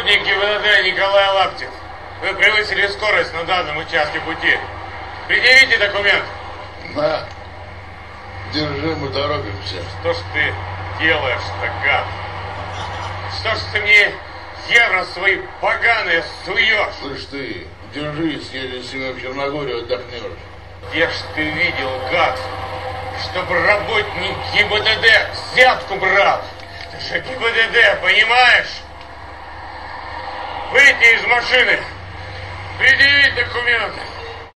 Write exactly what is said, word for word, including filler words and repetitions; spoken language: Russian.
Сотрудник ГИБДД Николай Лаптев. Вы превысили скорость на данном участке пути. Предъявите документ. На. Держи, мы торопимся. Что ж ты делаешь-то, гад? Что ж ты мне евро свои поганые суешь? Слышь ты, держи, съездим с ними в Черногорию, отдохнешь. Где ж ты видел, гад, чтобы работник ГИБДД взятку брал? Ты же ГИБДД, понимаешь? Выйти из машины, предъявить документы.